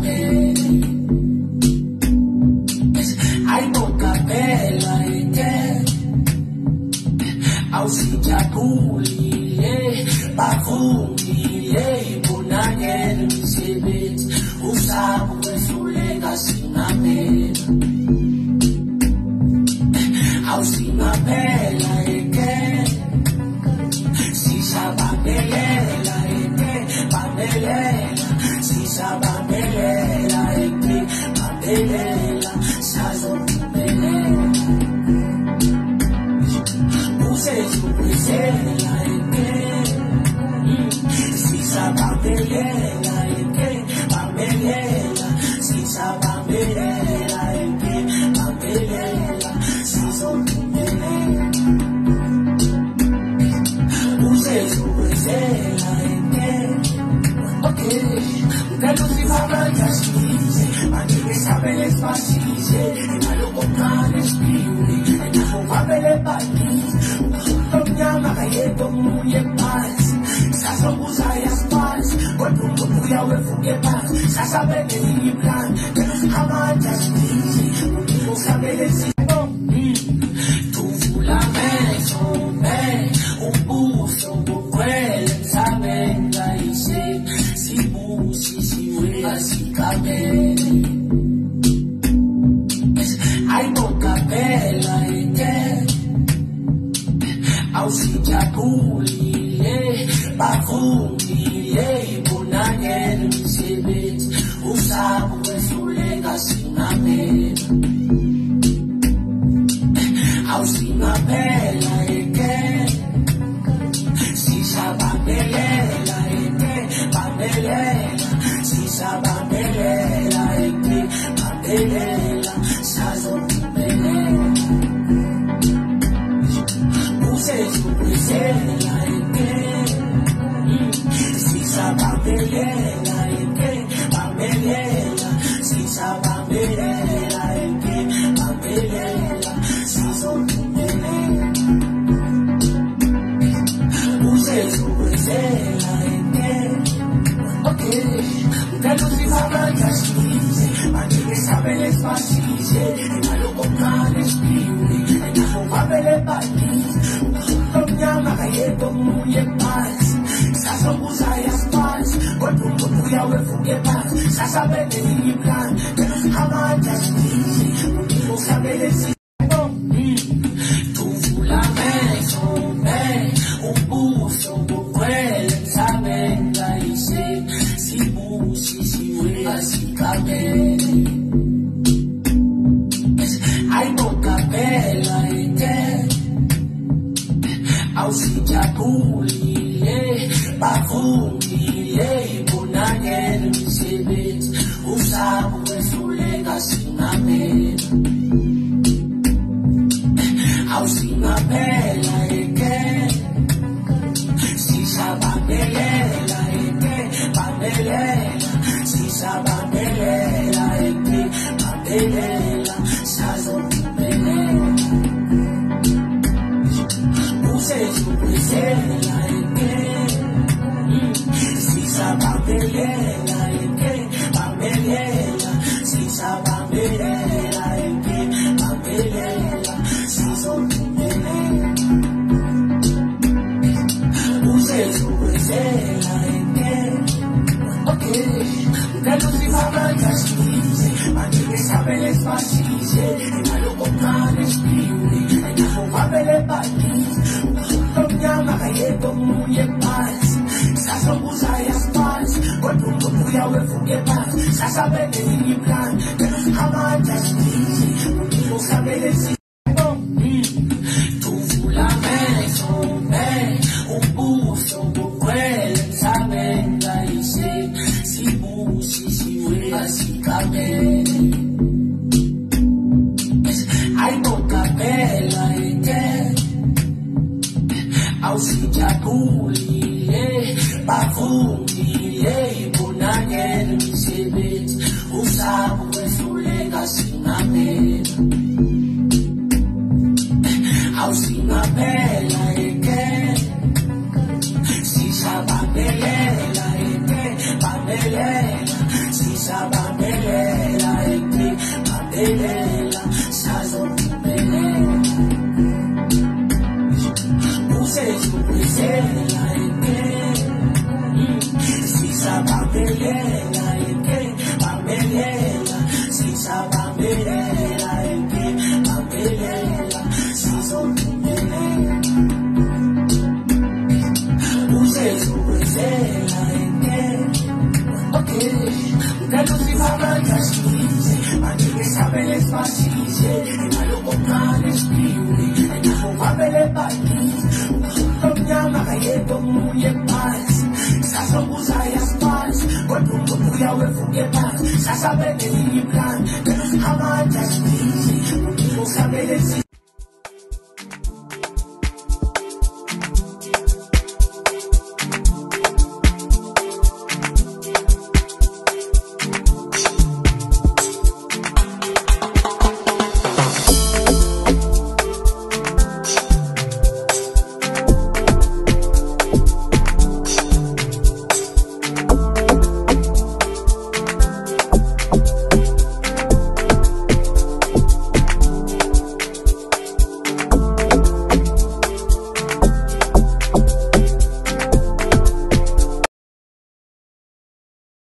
Hay poca vela y que awusijabulile bavungile bonakele umsebenzi usaba ukwehluleka singaphela awusingaphela eke sisabambelela eke bambelela sisabambelela eke bambelela sazophumelela usezukwisela eke sisabambelela eke bambelela sisabambelela eke bambelela sizophumelela usezukwisela eke okay ngalo sibabanja size manje sabele sibasize ngalokokane siphiwe ngavele bakithi umnyama kayedwa omunye phansi sasokuza yasiphansi kodwa umuntu uyawevuke phansi sasabele iplan amandla sibizi usabele tuvula amehlo ubuso bukhwele emhlabeni kayise sibusisiwe asikabele ayibokapela eke awusijabulile bavungile bonakele umsebenzi usaba ukwehluleka singaphela awusingaphela eke sisabambelela eke bambelela sisabambelela eke bambelela sazophumelela usezukwisela eke sisabambelela eke bambelela sisabambelela eke bambelela sizophumelela usezukwisela eke okay ngalo sibabanja size manje sabele sibasize ngalokokane siphiwe ngavele bakithi umnyama kayedwa omunye phansi sasokuza yasiphansi kodwa umuntu uyawevuke phansi sasabele iplan amandla sibizi usabele tuvula amehlo ubuso bukhwele emhlabeni kayise sibusisiwe asikabele ayibokapela eke awusijabulile bavungile bonakele umsebenzi usaba ukwehluleka singaphela awusingaphela eke sisabambelela eke bambelela sisabambelela eke bambelela sazophumelela usezukwisela eke sisabambelela eke bambelela sisabambelela eke bambelela sizophumelela usezukwisela eke okay ngalo sibabanja size manje sabele sibasize ngalokokane siphiwe ngavele bakithi umnyama kayedwa omunye phansi sasokuza yasiphansi kodwa umuntu uyawevuke phansi sasabele iplan amandla sibizi usabele tuvula amehlo ubuso bukhwele emhlabeni kayise sibusisiwe asikabele ayibokapela eke awusijabulile bavungile bonakele umsebenzi usaba ukwehluleka singaphela awusingaphela eke sisabambelela eke bambelela sisabambelela sasabe de mi plan, pero jamás te expliqué, porque no sabe decir.